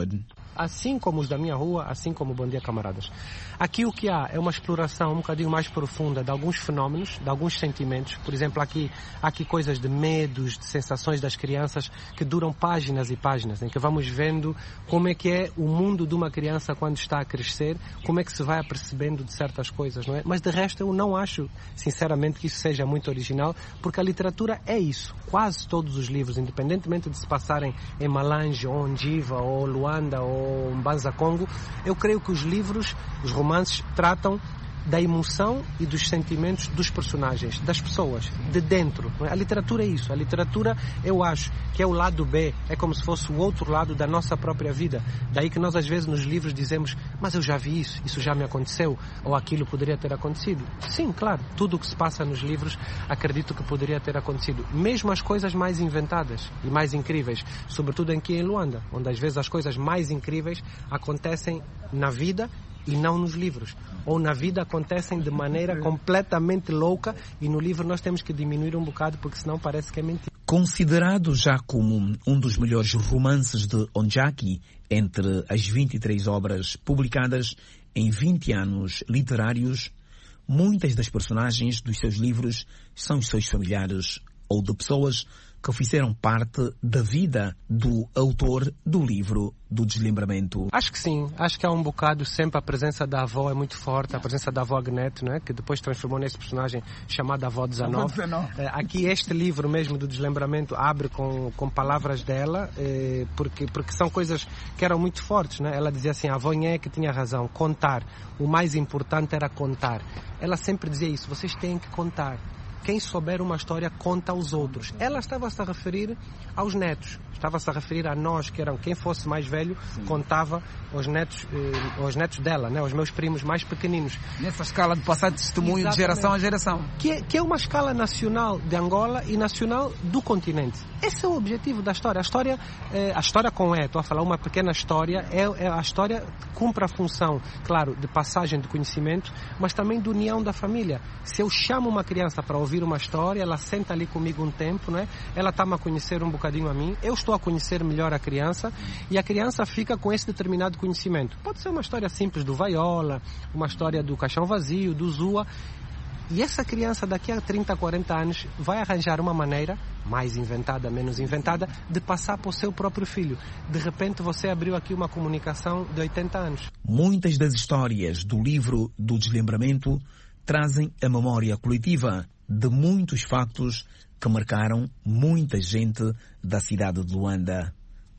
assim como os da minha rua, assim como o Bom Dia Camaradas. Aqui o que há é uma exploração um bocadinho mais profunda de alguns fenómenos, de alguns sentimentos. Por exemplo, aqui coisas de medos, de sensações das crianças que duram páginas e páginas, em que vamos vendo como é que é o mundo de uma criança quando está a crescer, como é que se vai apercebendo de certas coisas, não é? Mas de resto eu não acho, sinceramente, que isso seja muito original, porque a literatura é isso. Quase todos os livros, independentemente de se passarem em Malange, ou Ondiva, ou Luanda, ou Mbanza Congo, eu creio que os livros, os romances, tratam da emoção e dos sentimentos dos personagens, das pessoas, de dentro. A literatura é isso. A literatura, eu acho, que é o lado B, é como se fosse o outro lado da nossa própria vida. Daí que nós às vezes nos livros dizemos, mas eu já vi isso já me aconteceu, ou aquilo poderia ter acontecido. Sim, claro, tudo o que se passa nos livros, acredito que poderia ter acontecido. Mesmo as coisas mais inventadas e mais incríveis, sobretudo aqui em Luanda, onde às vezes as coisas mais incríveis acontecem na vida e não nos livros. Ou na vida acontecem de maneira completamente louca e no livro nós temos que diminuir um bocado porque senão parece que é mentira. Considerado já como um dos melhores romances de Onjaki, entre as 23 obras publicadas em 20 anos literários, muitas das personagens dos seus livros são os seus familiares ou de pessoas que fizeram parte da vida do autor do livro do Deslumbramento. Acho que sim, acho que há um bocado sempre a presença da avó é muito forte, a presença da avó Agnete, não é? Que depois transformou nesse personagem chamado Avó 19. Aqui este livro mesmo do Deslumbramento abre com palavras dela, porque são coisas que eram muito fortes, não é? Ela dizia assim, a avó é que tinha razão, contar, o mais importante era contar. Ela sempre dizia isso, vocês têm que contar. Quem souber uma história conta aos outros. Ela estava-se a referir aos netos, estava-se a referir a nós, que eram quem fosse mais velho, contava aos netos dela, né? Aos meus primos mais pequeninos. Nessa escala de passar de testemunho de geração a geração. Que é uma escala nacional de Angola e nacional do continente. Esse é o objetivo da história. A história com estou a falar uma pequena história, a história cumpre a função, claro, de passagem de conhecimento, mas também de união da família. Se eu chamo uma criança para ouvir uma história, ela senta ali comigo um tempo, né? Ela está-me a conhecer um bocadinho a mim, eu estou a conhecer melhor a criança e a criança fica com esse determinado conhecimento. Pode ser uma história simples do Vaiola, uma história do Caixão Vazio, do Zua, e essa criança daqui a 30, 40 anos vai arranjar uma maneira, mais inventada, menos inventada, de passar para o seu próprio filho. De repente você abriu aqui uma comunicação de 80 anos. Muitas das histórias do livro do Deslumbramento trazem a memória coletiva de muitos factos que marcaram muita gente da cidade de Luanda.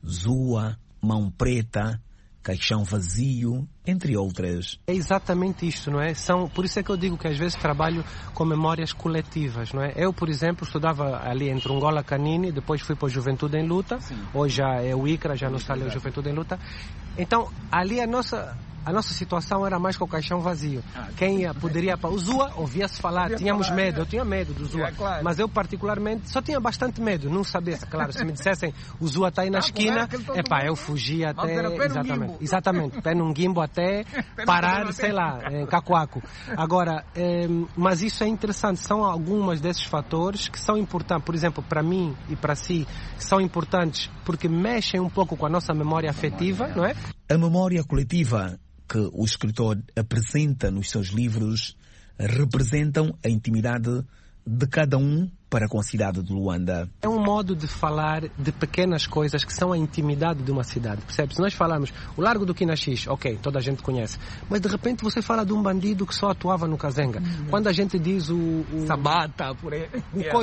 Zua, Mão Preta, Caixão Vazio, entre outras. É exatamente isto, não é? Por isso é que eu digo que às vezes trabalho com memórias coletivas, não é? Eu, por exemplo, estudava ali entre Angola Canini, depois fui para a Juventude em Luta, hoje já é o ICRA, já não está ali a Juventude em Luta. Então, ali a nossa situação era mais com o Caixão Vazio. Quem poderia para o Zua, ouvia-se falar, tínhamos medo, eu tinha medo do Zua, mas eu particularmente só tinha bastante medo, não sabia, claro, se me dissessem o Zua está aí na esquina, eu fugia até, exatamente, pé num guimbo até parar, sei lá, em Cacoaco. Agora, mas isso é interessante, são algumas desses fatores que são importantes, por exemplo, para mim e para si, são importantes porque mexem um pouco com a nossa memória afetiva, não é? A memória coletiva que o escritor apresenta nos seus livros representam a intimidade de cada um para com a cidade de Luanda. É um modo de falar de pequenas coisas que são a intimidade de uma cidade, percebe? Se nós falamos o Largo do Quinaxis, ok, toda a gente conhece, mas de repente você fala de um bandido que só atuava no Kazenga. Quando a gente diz o Sabata, por aí,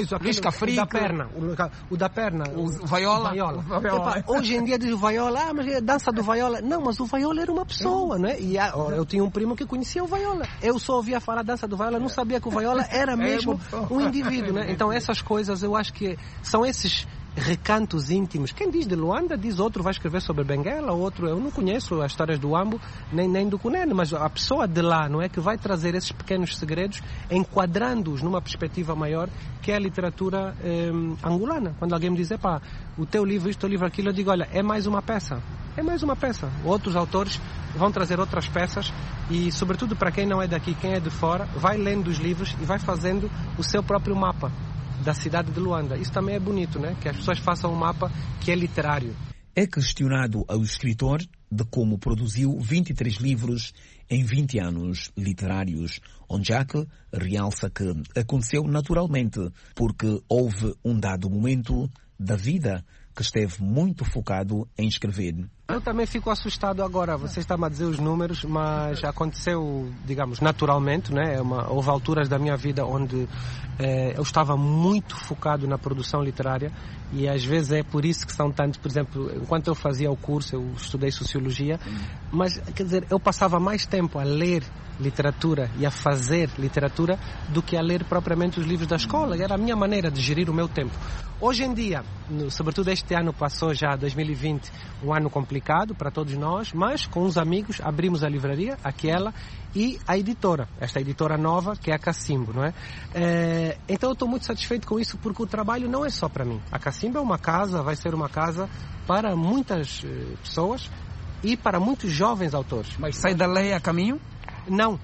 o da perna, o Vaiola. Hoje em dia diz o Vaiola, mas é a dança do Vaiola. Não, mas o Vaiola era uma pessoa, né? E eu tinha um primo que conhecia o Vaiola. Eu só ouvia falar dança do Vaiola, não sabia que o Vaiola era mesmo um indivíduo, né? Então essas coisas eu acho que são esses recantos íntimos. Quem diz de Luanda, diz outro, vai escrever sobre Benguela, outro, eu não conheço as histórias do Ambo, nem do Cunene, mas a pessoa de lá, não é, que vai trazer esses pequenos segredos, enquadrando-os numa perspectiva maior, que é a literatura angolana. Quando alguém me diz, o teu livro, isto, o teu livro, aquilo, eu digo, olha, é mais uma peça. Outros autores vão trazer outras peças e, sobretudo, para quem não é daqui, quem é de fora, vai lendo os livros e vai fazendo o seu próprio mapa da cidade de Luanda. Isso também é bonito, né? Que as pessoas façam um mapa que é literário. É questionado ao escritor de como produziu 23 livros em 20 anos literários. Onjaki realça que aconteceu naturalmente, porque houve um dado momento da vida que esteve muito focado em escrever. Eu também fico assustado agora, você está-me a dizer os números, mas aconteceu, digamos, naturalmente, né? Houve alturas da minha vida onde eu estava muito focado na produção literária e às vezes é por isso que são tantos, por exemplo, enquanto eu fazia o curso, eu estudei Sociologia, mas, quer dizer, eu passava mais tempo a ler literatura e a fazer literatura do que a ler propriamente os livros da escola. Era a minha maneira de gerir o meu tempo. Hoje em dia, sobretudo este ano passou já, 2020, um ano complicado para todos nós, mas com uns amigos abrimos a livraria, aquela, e a editora, esta editora nova, que é a Cacimbo, não é? Então eu estou muito satisfeito com isso, porque o trabalho não é só para mim. A Cacimbo é uma casa, vai ser uma casa para muitas pessoas e para muitos jovens autores. Mas sai da lei a caminho? Não,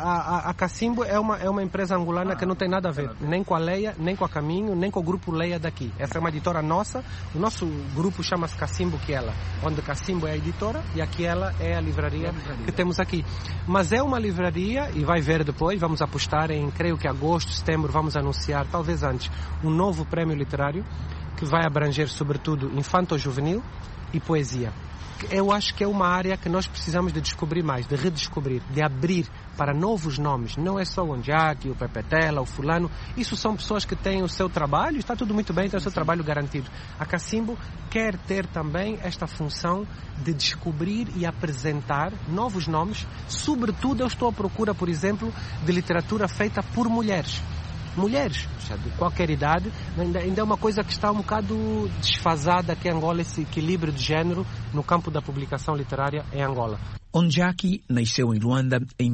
a Cacimbo é uma empresa angolana que não tem nada a ver, nem com a Leia, nem com a Caminho, nem com o grupo Leia daqui. Essa é uma editora nossa, o nosso grupo chama-se Cacimbo Quiela, onde Cacimbo é a editora e a Quiela é a livraria que temos aqui. Mas é uma livraria, e vai ver depois, vamos apostar em, creio que agosto, setembro, vamos anunciar, talvez antes, um novo prémio literário que vai abranger sobretudo infanto-juvenil e poesia. Eu acho que é uma área que nós precisamos de descobrir mais, de redescobrir, de abrir para novos nomes. Não é só o Onjaki, o Pepetela, o fulano. Isso são pessoas que têm o seu trabalho, está tudo muito bem, tem o seu trabalho garantido. A Cacimbo quer ter também esta função de descobrir e apresentar novos nomes. Sobretudo eu estou à procura, por exemplo, de literatura feita por mulheres. Mulheres, de qualquer idade, ainda é uma coisa que está um bocado desfasada aqui em Angola, esse equilíbrio de género no campo da publicação literária em Angola. Onjaki nasceu em Luanda em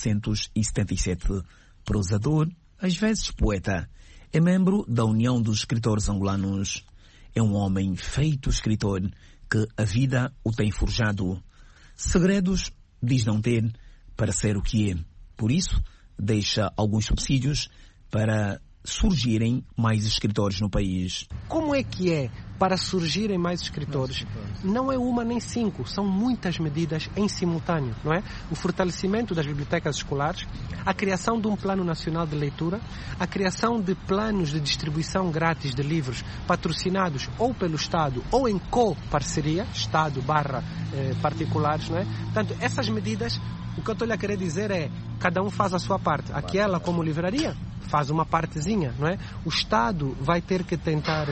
1977. Prosador, às vezes poeta, é membro da União dos Escritores Angolanos. É um homem feito escritor que a vida o tem forjado. Segredos diz não ter para ser o que é. Por isso, deixa alguns subsídios para surgirem mais escritores no país. Como é que é para surgirem mais escritores? Não é uma nem cinco, são muitas medidas em simultâneo, não é? O fortalecimento das bibliotecas escolares, a criação de um plano nacional de leitura, a criação de planos de distribuição grátis de livros patrocinados ou pelo Estado ou em co-parceria, Estado / particulares, não é? Portanto, essas medidas, o que eu estou a querer dizer é, cada um faz a sua parte. Aquela, como livraria, faz uma partezinha, não é? O Estado vai ter que tentar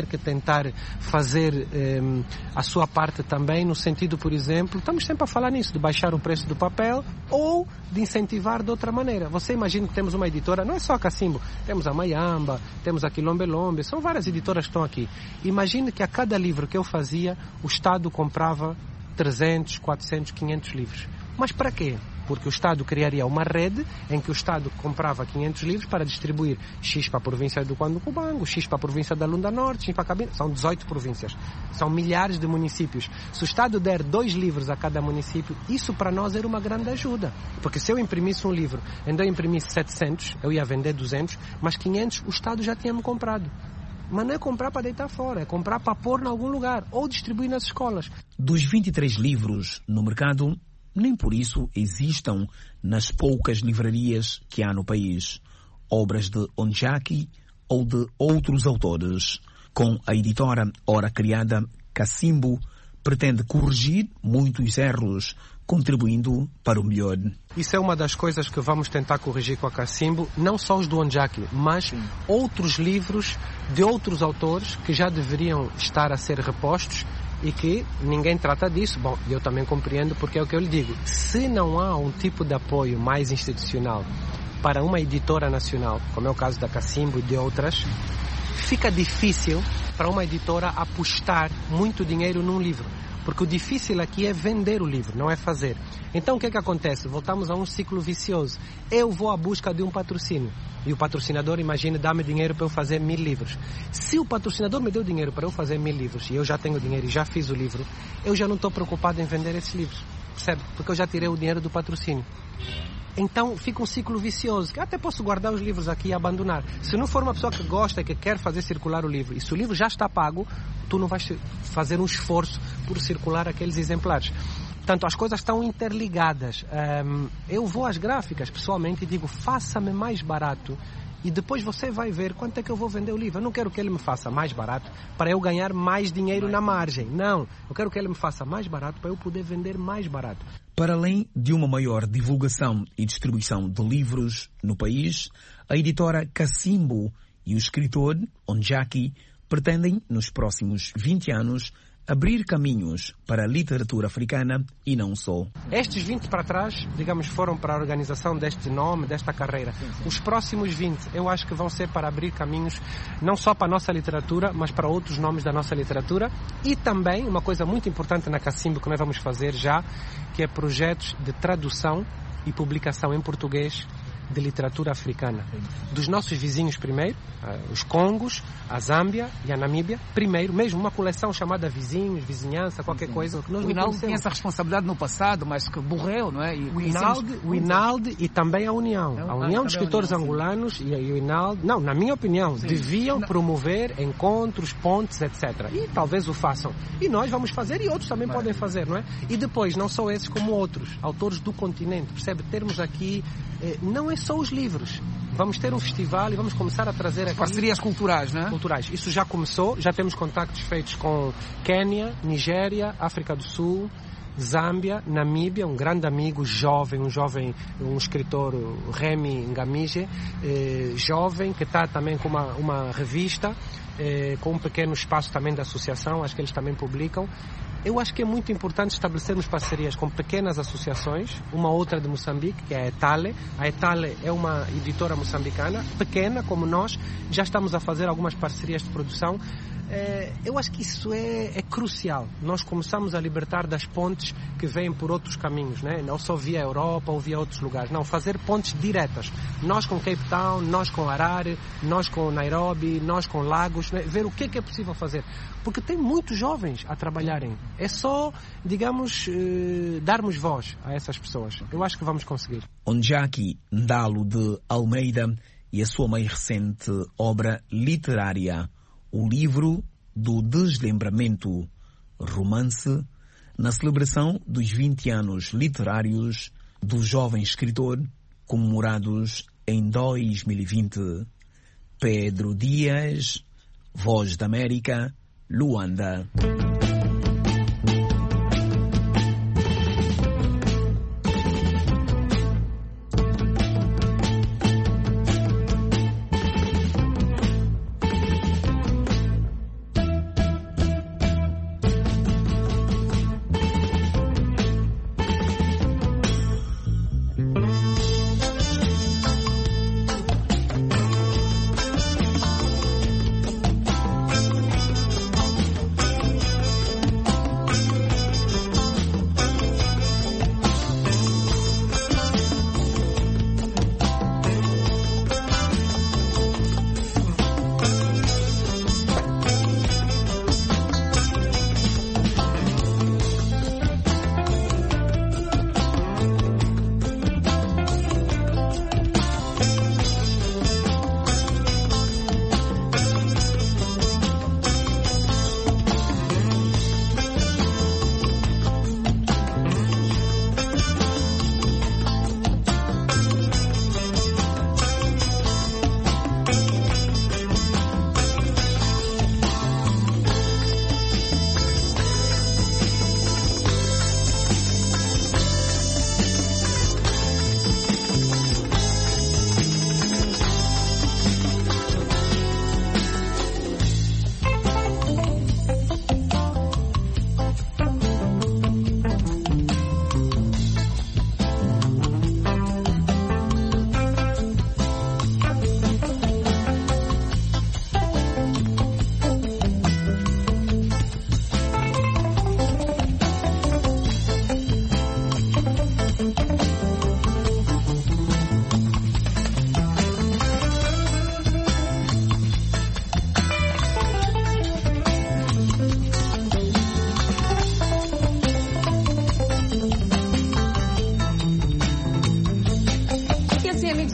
fazer a sua parte também, no sentido, por exemplo, estamos sempre a falar nisso, de baixar o preço do papel ou de incentivar de outra maneira. Você imagina que temos uma editora, não é só a Cacimbo, temos a Mayamba, temos a Quilombelombe, são várias editoras que estão aqui. Imagine que a cada livro que eu fazia, o Estado comprava 300, 400, 500 livros. Mas para quê? Porque o Estado criaria uma rede em que o Estado comprava 500 livros para distribuir X para a província do Cubango, X para a província da Lunda Norte, X para a Cabinda. São 18 províncias. São milhares de municípios. Se o Estado der 2 livros a cada município, isso para nós era uma grande ajuda. Porque se eu imprimisse um livro, ainda eu imprimisse 700, eu ia vender 200, mas 500 o Estado já tinha me comprado. Mas não é comprar para deitar fora, é comprar para pôr em algum lugar ou distribuir nas escolas. Dos 23 livros no mercado, nem por isso existam nas poucas livrarias que há no país obras de Onjaki ou de outros autores. Com a editora ora criada, Cacimbo pretende corrigir muitos erros, contribuindo para o melhor. Isso é uma das coisas que vamos tentar corrigir com a Cacimbo, não só os do Onjaki, mas outros livros de outros autores que já deveriam estar a ser repostos e que ninguém trata disso. Bom, eu também compreendo, porque é o que eu lhe digo. Se não há um tipo de apoio mais institucional para uma editora nacional, como é o caso da Cacimbo e de outras, fica difícil para uma editora apostar muito dinheiro num livro. Porque o difícil aqui é vender o livro, não é fazer. Então o que é que acontece? Voltamos a um ciclo vicioso. Eu vou à busca de um patrocínio. E o patrocinador, imagine, dá-me dinheiro para eu fazer 1000 livros. Se o patrocinador me deu dinheiro para eu fazer 1000 livros, e eu já tenho dinheiro e já fiz o livro, eu já não estou preocupado em vender esses livros. Percebe? Porque eu já tirei o dinheiro do patrocínio. Então fica um ciclo vicioso, que até posso guardar os livros aqui e abandonar. Se não for uma pessoa que gosta, que quer fazer circular o livro, e se o livro já está pago, tu não vais fazer um esforço por circular aqueles exemplares. Portanto, as coisas estão interligadas. Eu vou às gráficas, pessoalmente, e digo, faça-me mais barato. E depois você vai ver quanto é que eu vou vender o livro. Eu não quero que ele me faça mais barato para eu ganhar mais dinheiro na margem. Não, eu quero que ele me faça mais barato para eu poder vender mais barato. Para além de uma maior divulgação e distribuição de livros no país, a editora Cacimbo e o escritor Onjaki pretendem, nos próximos 20 anos, abrir caminhos para a literatura africana e não só. Estes 20 para trás, digamos, foram para a organização deste nome, desta carreira. Os próximos 20, eu acho que vão ser para abrir caminhos não só para a nossa literatura, mas para outros nomes da nossa literatura. E também, uma coisa muito importante na Cacimbo que nós vamos fazer já, que é projetos de tradução e publicação em português de literatura africana. Dos nossos vizinhos primeiro, os Congos, a Zâmbia e a Namíbia, primeiro, mesmo uma coleção chamada Vizinhos, Vizinhança, qualquer coisa. Que nós o Inalde tinha essa responsabilidade no passado, mas que morreu, não é? E o Inalde e também a União. A União dos Escritores Angolanos e o Inalde, não, na minha opinião, deviam promover encontros, pontes, etc. E talvez o façam. E nós vamos fazer e outros também podem fazer, não é? E depois, não só esses como outros, autores do continente, percebe? Termos aqui, não é só os livros. Vamos ter um festival e vamos começar a trazer aqui... Parcerias culturais, não é? Culturais. Isso já começou, já temos contactos feitos com Quênia, Nigéria, África do Sul, Zâmbia, Namíbia, um grande amigo, um escritor, Remy Ngamije, jovem, que está também com uma revista, com um pequeno espaço também da associação, acho que eles também publicam. Eu acho que é muito importante estabelecermos parcerias com pequenas associações, uma outra de Moçambique, que é a Etale. A Etale é uma editora moçambicana, pequena como nós, já estamos a fazer algumas parcerias de produção. Eu acho que isso é crucial. Nós começamos a libertar das pontes que vêm por outros caminhos, né? Não só via Europa ou via outros lugares. Não, fazer pontes diretas. Nós com Cape Town, nós com Harare, nós com Nairobi, nós com Lagos, né? Ver o que é possível fazer. Porque tem muitos jovens a trabalharem. É só, digamos, darmos voz a essas pessoas. Eu acho que vamos conseguir. Onjaki Ndalo de Almeida e a sua mais recente obra literária, o livro do Deslembramento, romance, na celebração dos 20 anos literários do jovem escritor, comemorados em 2020. Pedro Dias, Voz da América, Luanda.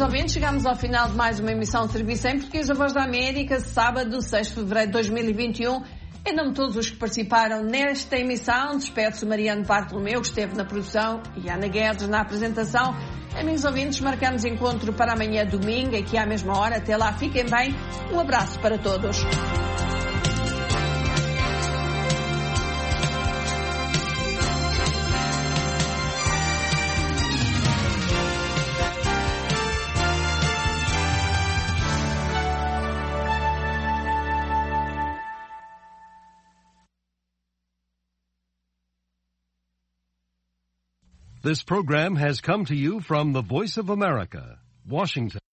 ouvintes, chegamos ao final de mais uma emissão de Serviço em Português da Voz da América, sábado, 6 de fevereiro de 2021. Em nome de todos os que participaram nesta emissão, despede-se o Mariano Bartolomeu, que esteve na produção, e Ana Guedes na apresentação. Amigos ouvintes, marcamos encontro para amanhã, domingo, aqui à mesma hora. Até lá, fiquem bem. Um abraço para todos. This program has come to you from the Voice of America, Washington.